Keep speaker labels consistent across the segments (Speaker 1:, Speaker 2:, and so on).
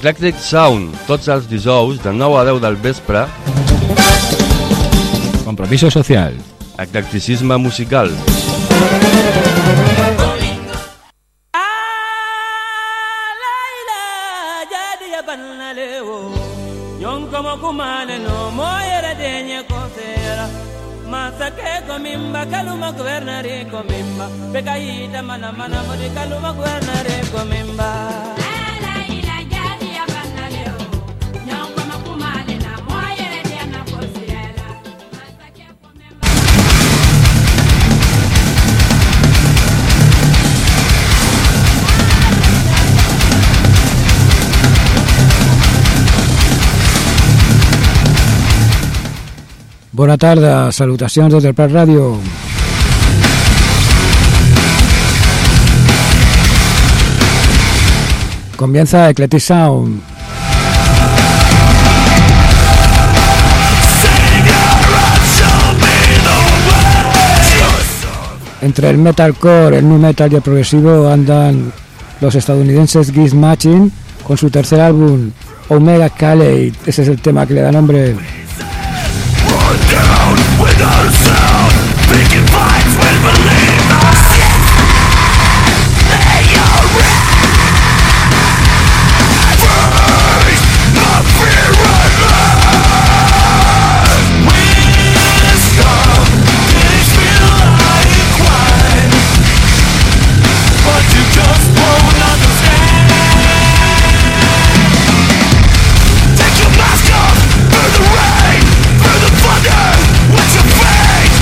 Speaker 1: Eclectic Sound, tots els dijous de 9 a 10 del vespre.
Speaker 2: Compromiso social.
Speaker 1: Eclecticisme musical.
Speaker 3: Masake komimba kaluma guvernare komimba pekaita mana mana modi kaluma guvernare komimba la ila jadi abanaleo nyongo makumale na moyere dia na kosiela masake komimba.
Speaker 2: Bona tarda, salutacions des del Prat Ràdio. Comienza Eclectic Sound. Entre el metalcore, el nu metal y el progresivo andan los estadounidenses Geese Machine con su tercer álbum Omega Calate. Ese es el tema que le da nombre.
Speaker 4: Down without a sound, picking fights with believers. They are face my fear and love. Wisdom makes me like wine, but you just won't understand. Take your mask off, through the rain, through the thunder. What's your fate?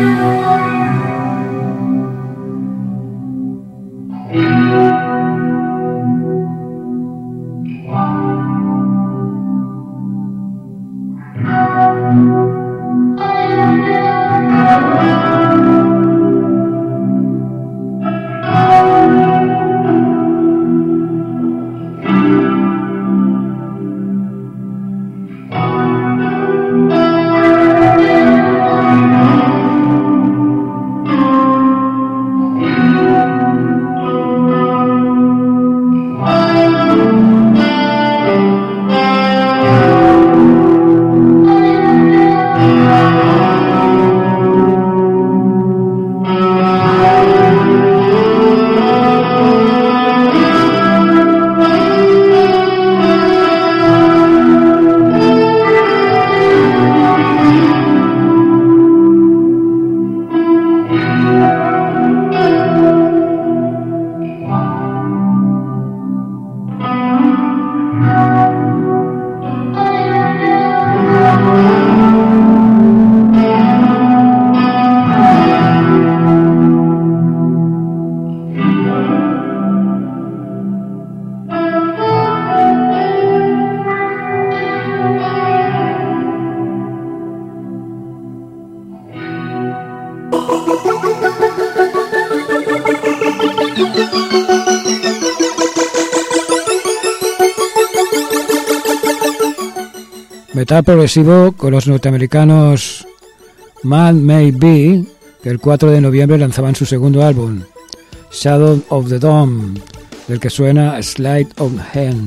Speaker 2: Metal progresivo con los norteamericanos Man May Be, que el 4 de noviembre lanzaban su segundo álbum, Shadow of the Dome, del que suena Sleight of Hand.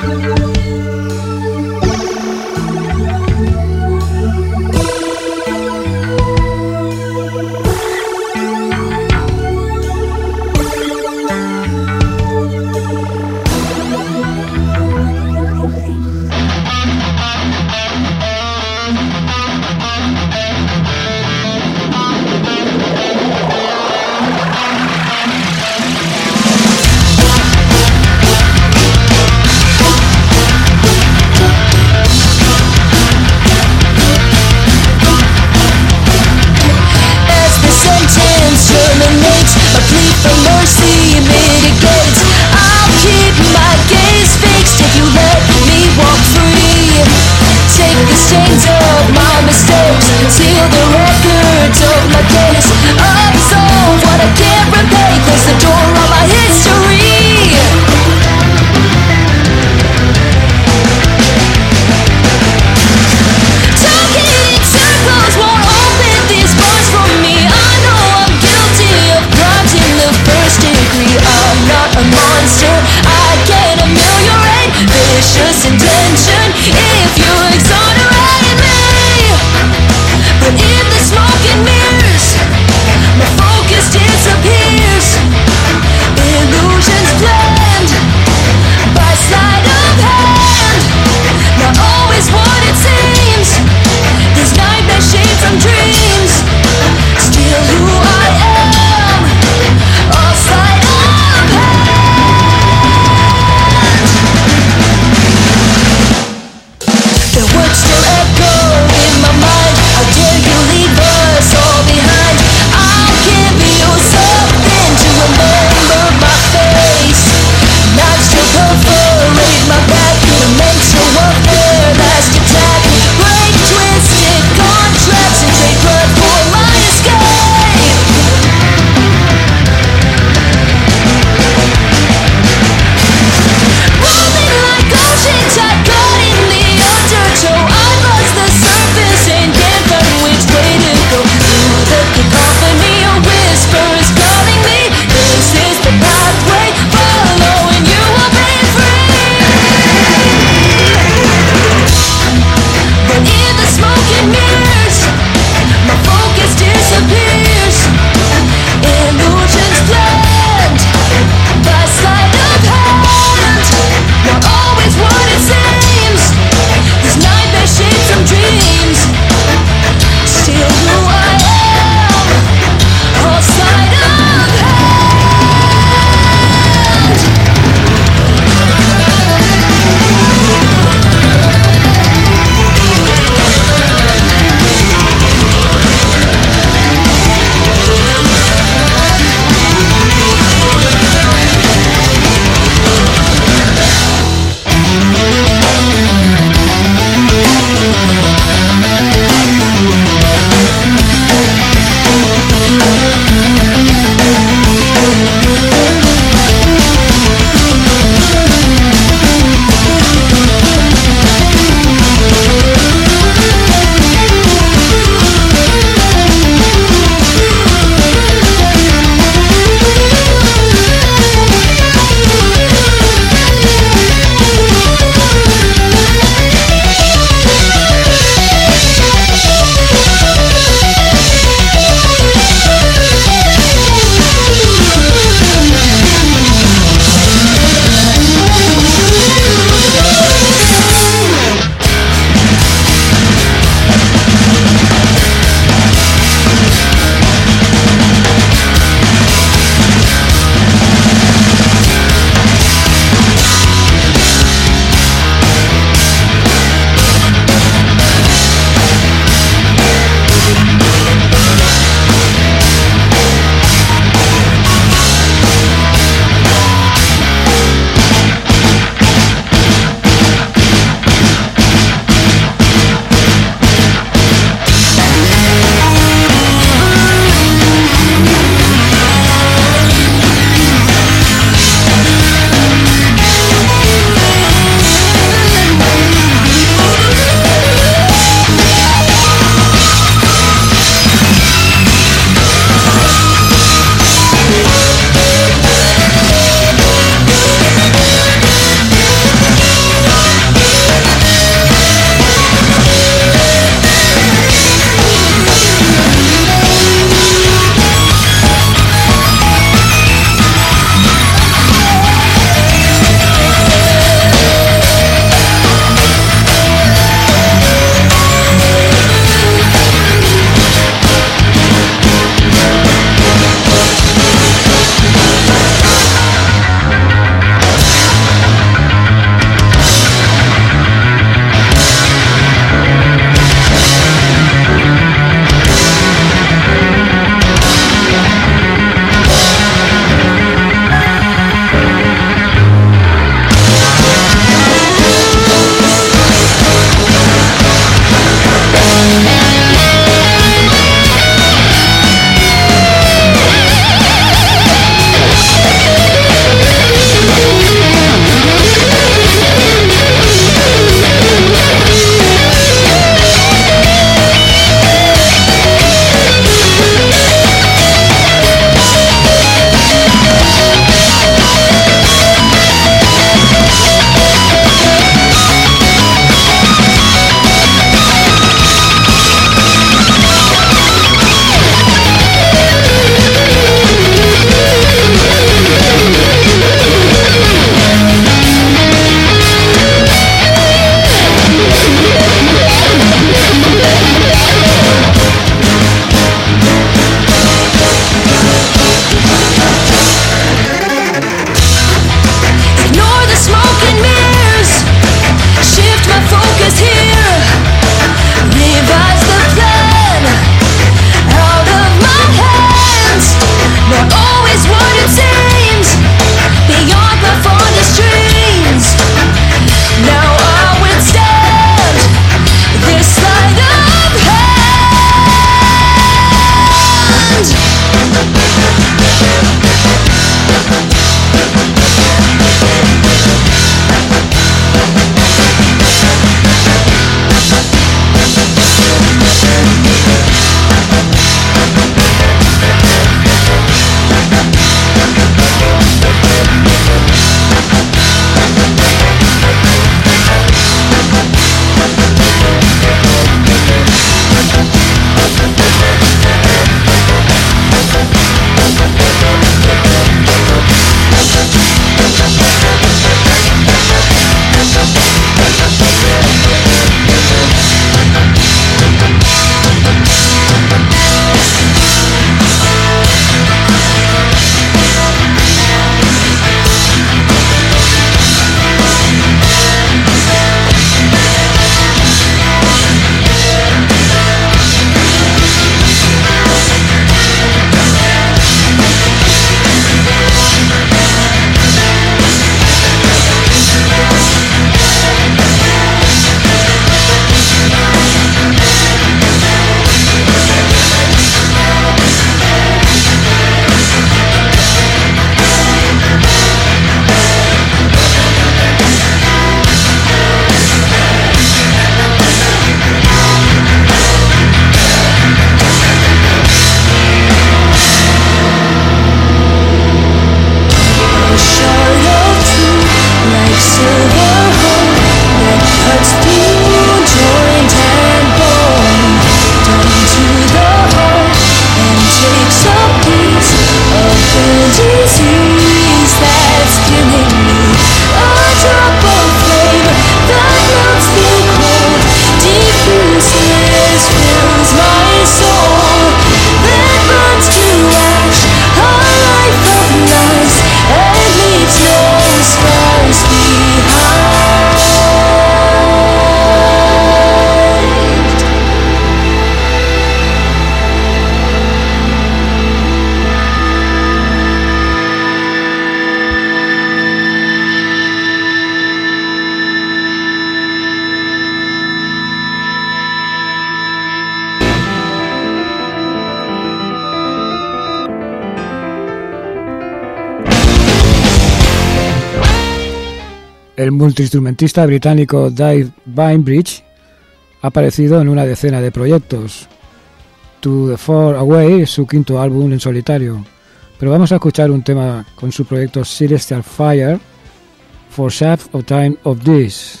Speaker 2: El multiinstrumentista británico Dave Bainbridge ha aparecido en una decena de proyectos. To the Far Away es su quinto álbum en solitario, pero vamos a escuchar un tema con su proyecto Celestial Fire, For Such a Time of This.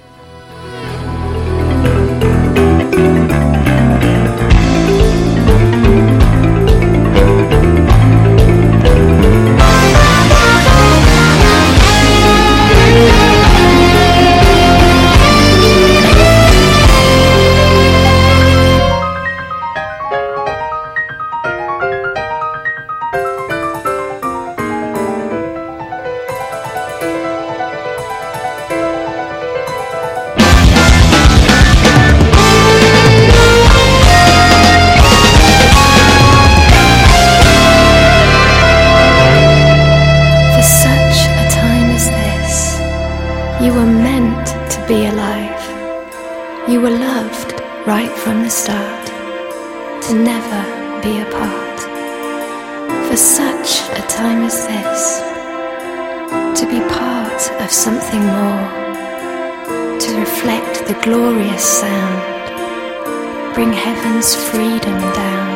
Speaker 5: Glorious sound, bring heaven's freedom down.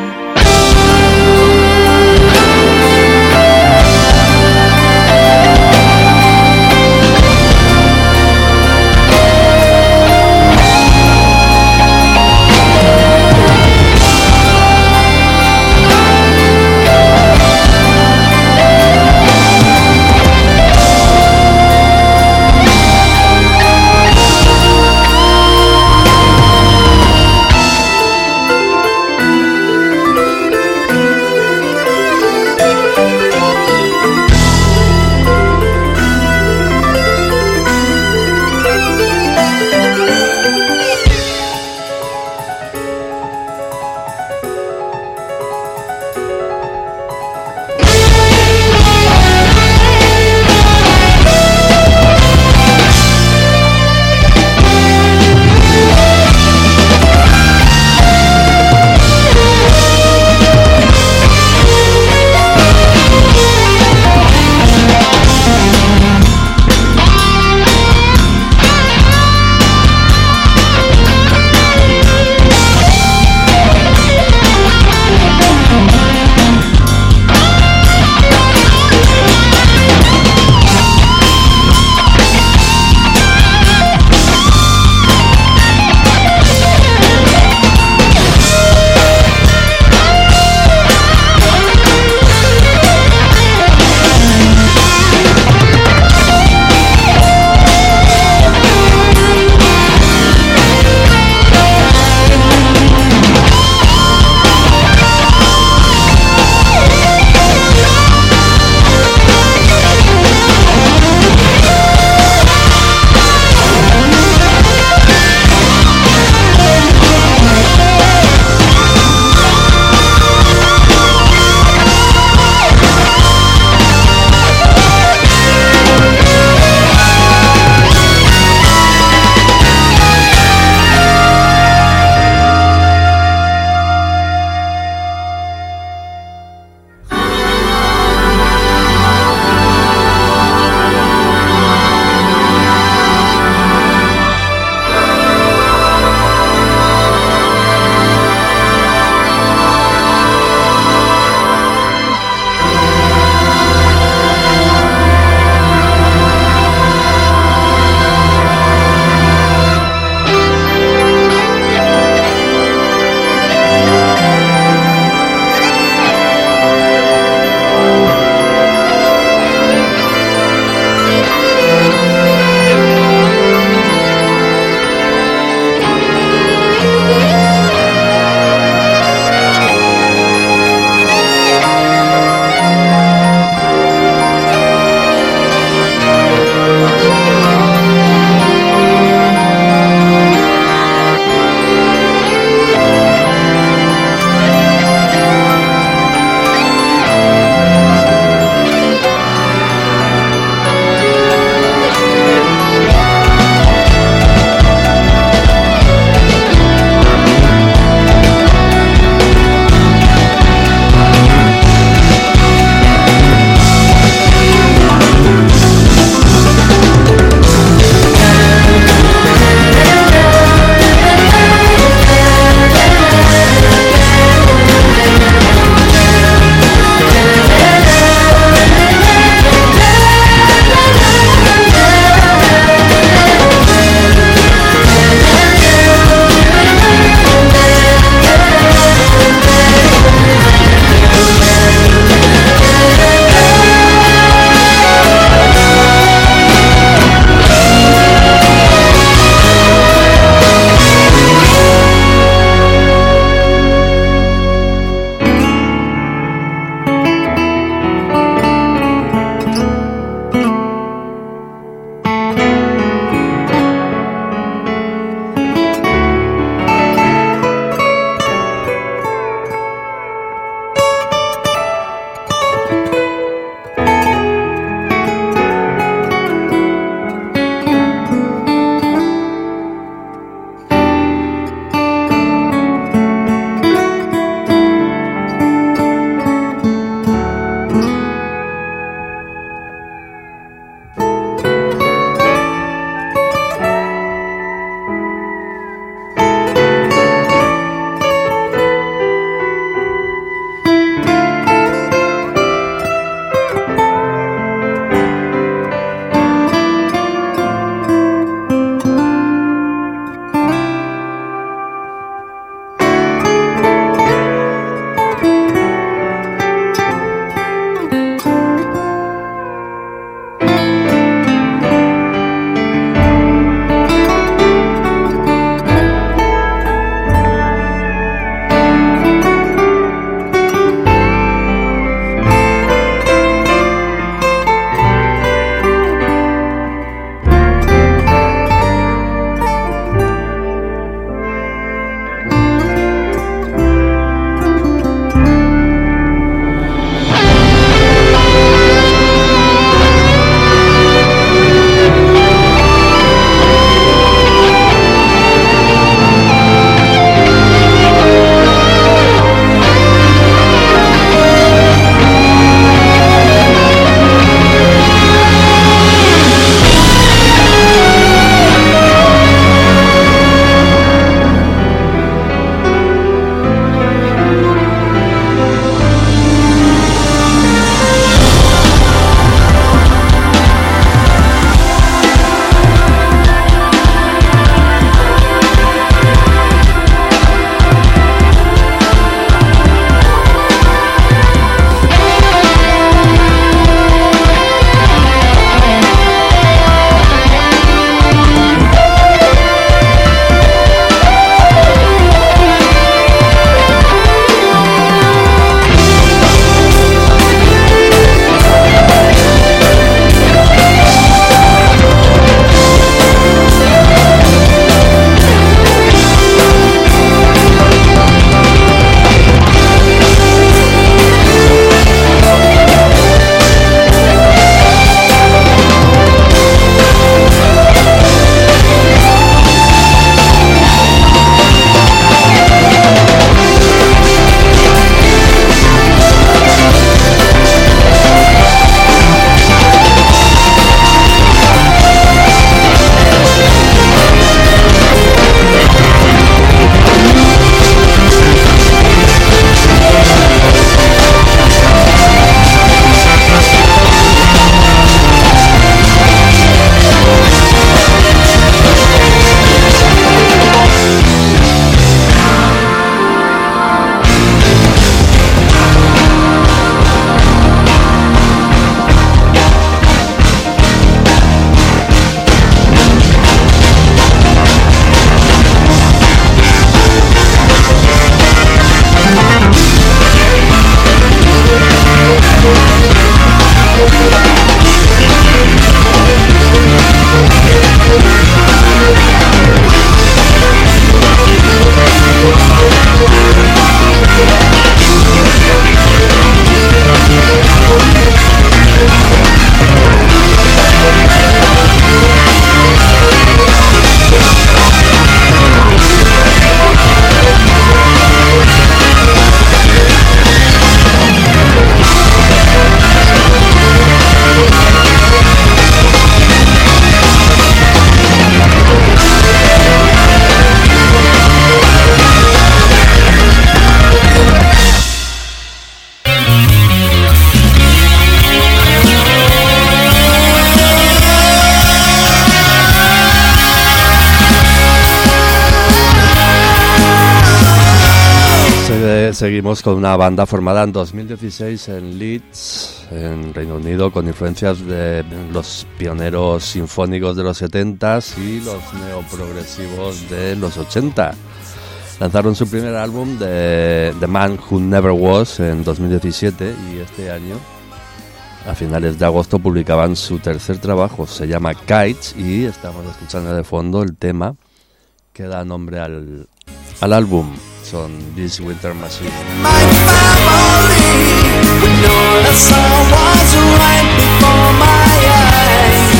Speaker 1: seguimos con una banda formada en 2016 en Leeds, en Reino Unido, con influencias de los pioneros sinfónicos de los 70s y los neoprogresivos de los 80. Lanzaron su primer álbum, The Man Who Never Was, en 2017, y este año, a finales de agosto, publicaban su tercer trabajo. Se llama Kites y estamos escuchando de fondo el tema que da nombre al álbum. Son This Winter Machine.
Speaker 6: My family, when all I saw was right before my eyes.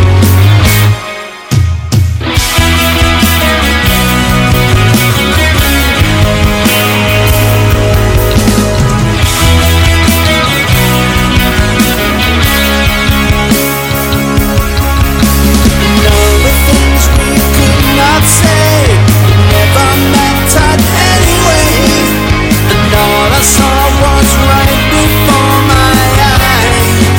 Speaker 6: And all the things we could not say never mattered anyway. And all I saw was right before my eyes.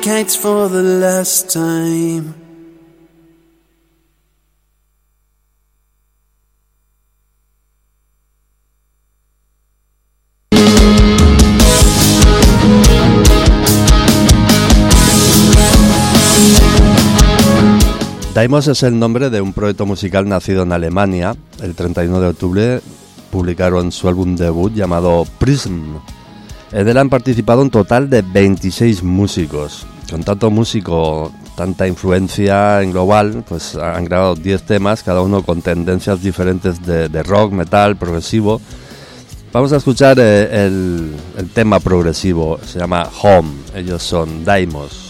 Speaker 6: decades for the last time.
Speaker 1: Daimos es el nombre de un proyecto musical nacido en Alemania. El 31 de octubre publicaron su álbum debut llamado Prism. En él han participado un total de 26 músicos. Con tanto músico, tanta influencia en global, pues han grabado 10 temas, cada uno con tendencias diferentes de rock, metal, progresivo. Vamos a escuchar el tema progresivo, se llama Home. Ellos son Daimos.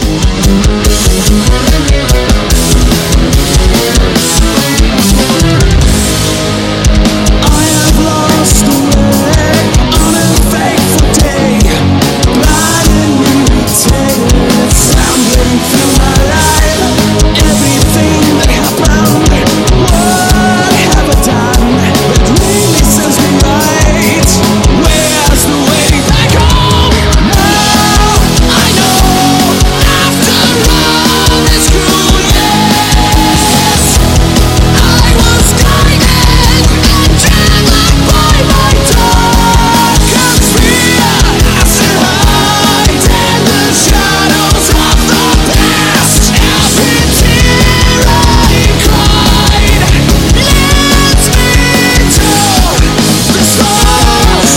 Speaker 6: I have lost the way on a fateful day, blind and irritated, sounding through my life. Everything that happened, what have I done that really serves me right? Where's the way back home? Now I know, after all this cruel years, I was guided and driven by my darkest fear. I still hide in the shadows of the past. Every tear I cried leads me to the stars.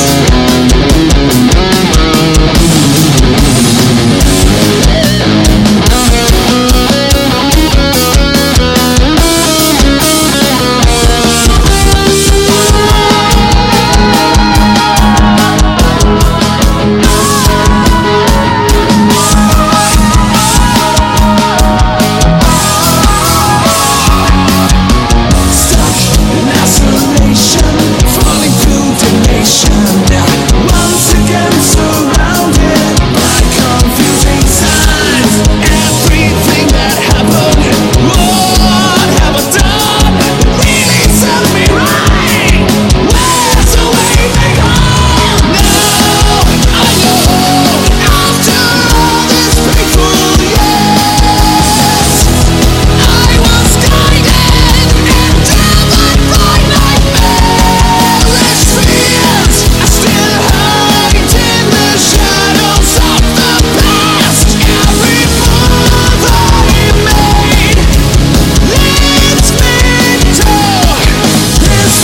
Speaker 6: Stuck in isolation, falling through damnation. Once again surrounded by confusing signs. Everything that happened, what have I done that really set me right? Where's the way back home? Now I know, after all this painful years, I was guided and driven by nightmarish fears. I still hide in the shadows of the past. Every move I made leads me to this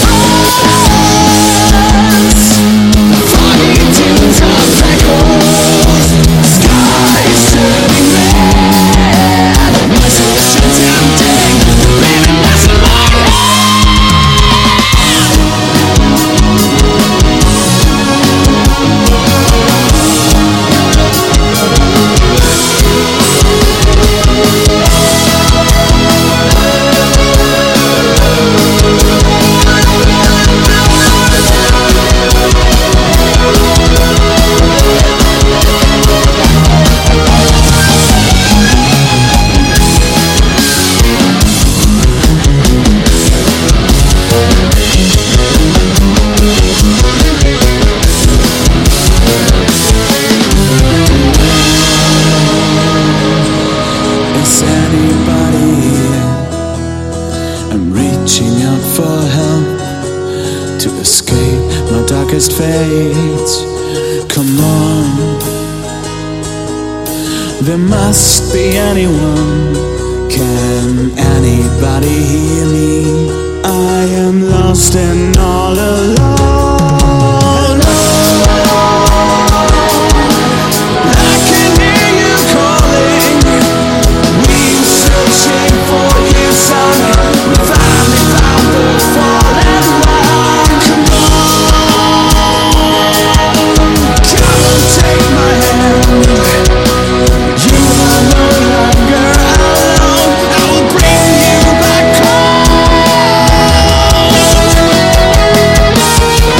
Speaker 6: France. Foggy dunes of echoes, skies turning red. My solution tempting, baby, that's in my head. Is anybody here? I'm reaching out for help to escape my darkest fates. Come on, there must be anyone. Can anybody hear me? I am lost and all alone. I can hear you calling. We're searching for you, son. We finally found the fallen one. Come on, take my hand. You are no longer alone. I will bring you back home.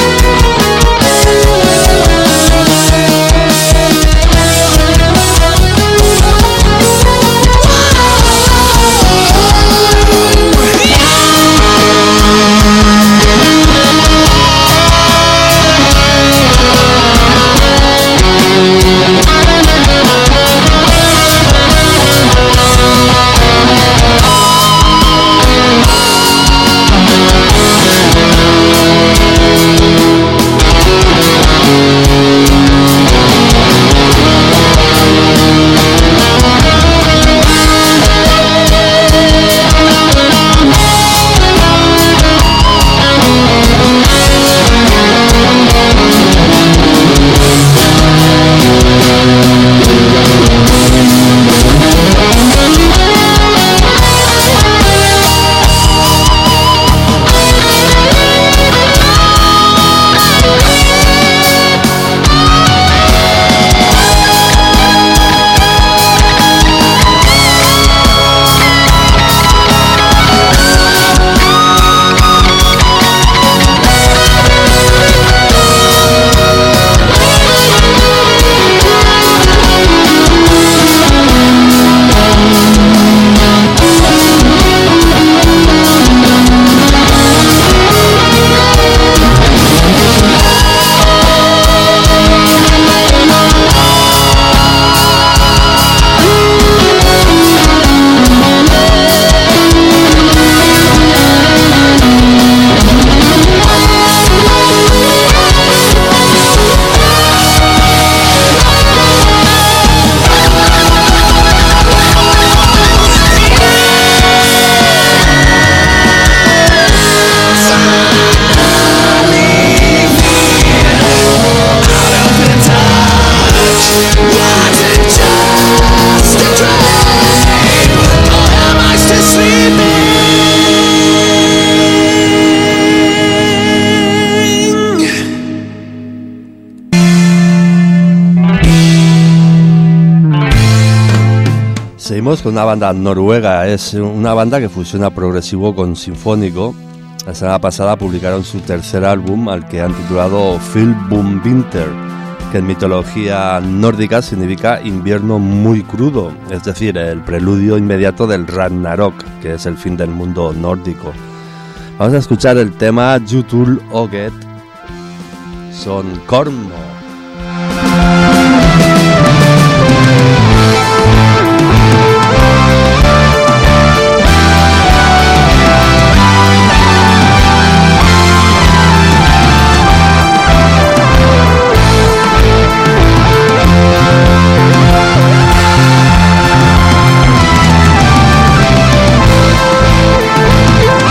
Speaker 1: Seguimos con una banda noruega, es una banda que fusiona progresivo con sinfónico. La semana pasada publicaron su tercer álbum, al que han titulado Filbumvinter, que en mitología nórdica significa invierno muy crudo, es decir, el preludio inmediato del Ragnarok, que es el fin del mundo nórdico. Vamos a escuchar el tema Jutul Oget, son Korno.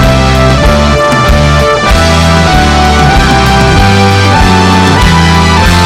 Speaker 6: We'll be right back.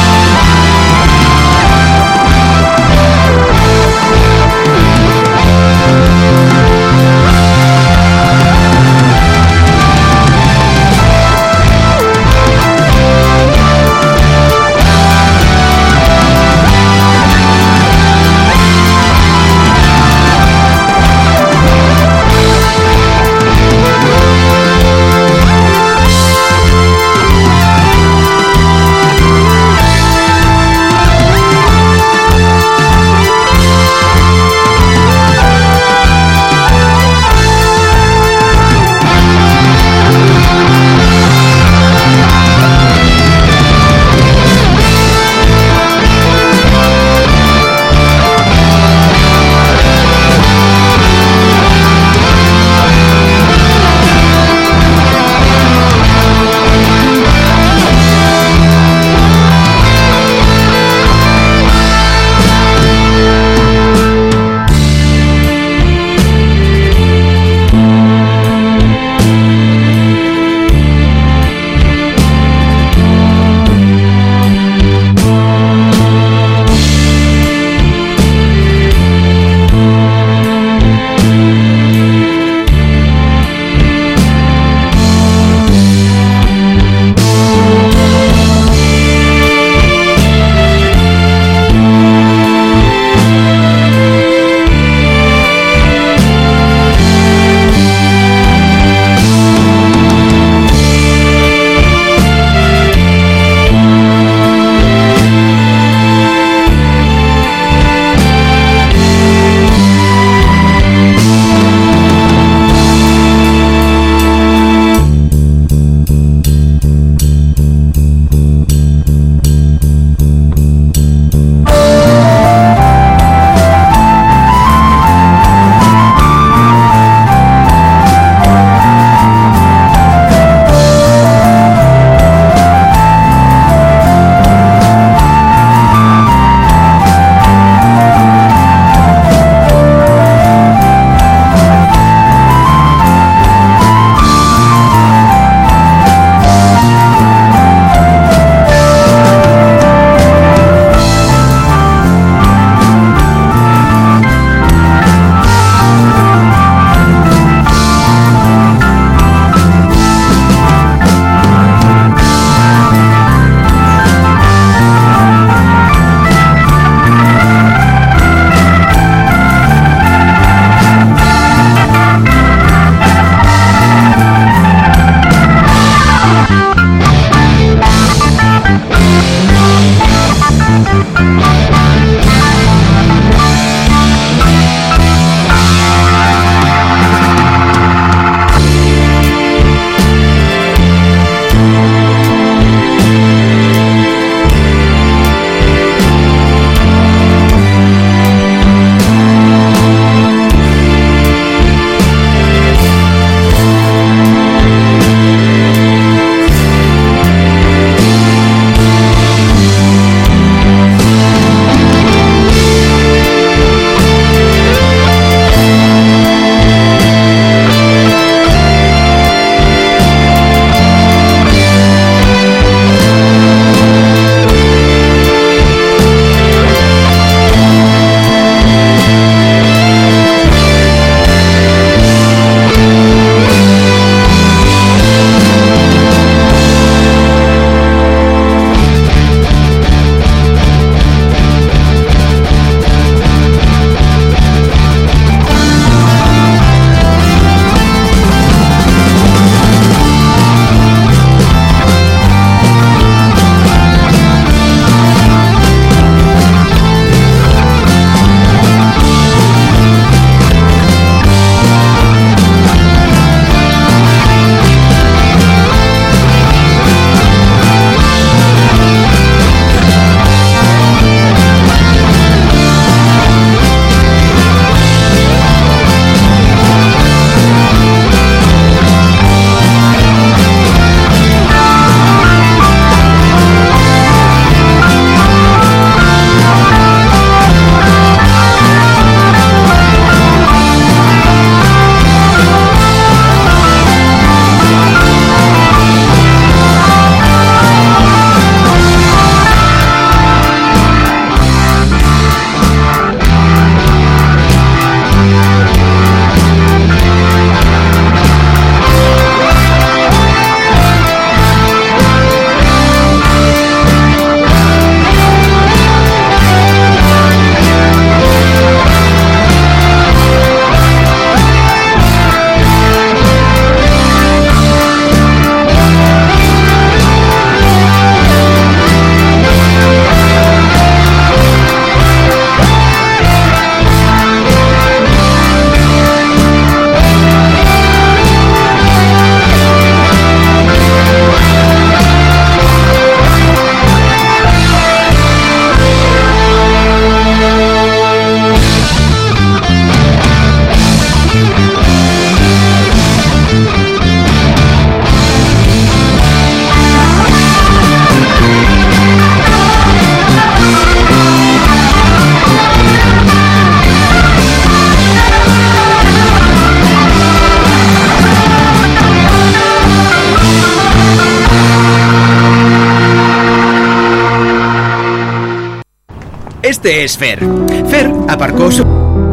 Speaker 7: Este es Fer. Fer aparcó su...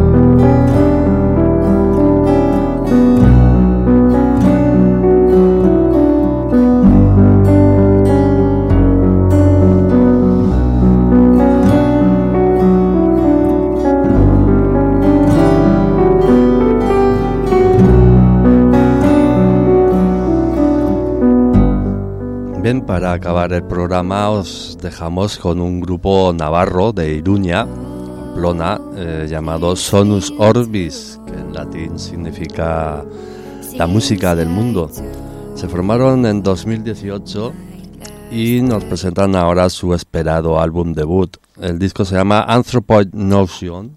Speaker 1: Bien, para acabar el programa os dejamos con un grupo navarro de Iruña, Pamplona, llamado Sonus Orbis, que en latín significa la música del mundo. Se formaron en 2018 y nos presentan ahora su esperado álbum debut. El disco se llama Anthropoid Notion.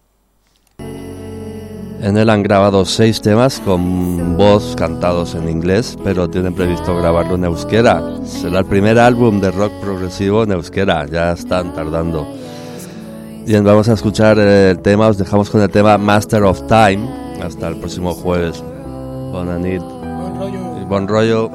Speaker 1: En él han grabado 6 temas con voz cantados en inglés, pero tienen previsto grabarlo en euskera. Será el primer álbum de rock progresivo en euskera, ya están tardando. Bien, vamos a escuchar el tema, os dejamos con el tema Master of Time. Hasta el próximo jueves. Bona nit. Bon rollo.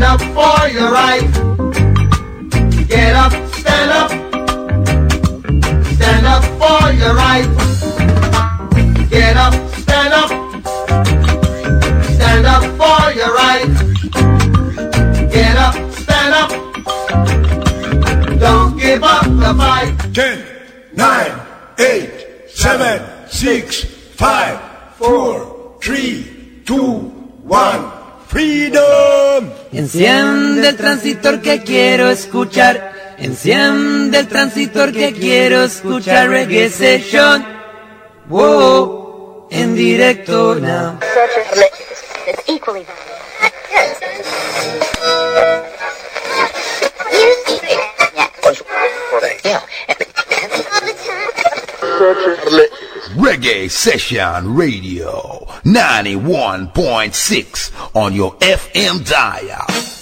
Speaker 6: up for your right. Get up, stand up. Stand up for your right. Get up, stand up. Stand up for your right. Get up, stand up. Don't give up the fight.
Speaker 4: 10, 9, 8, 7, 6, 5, 4, 3, 2, 1, freedom.
Speaker 3: Enciende el transistor que quiero escuchar. Enciende el transistor que quiero escuchar. Reggae Session. Wow, en directo now.
Speaker 8: It's equally valuable.
Speaker 9: Reggae Session Radio 91.6 on your FM dial.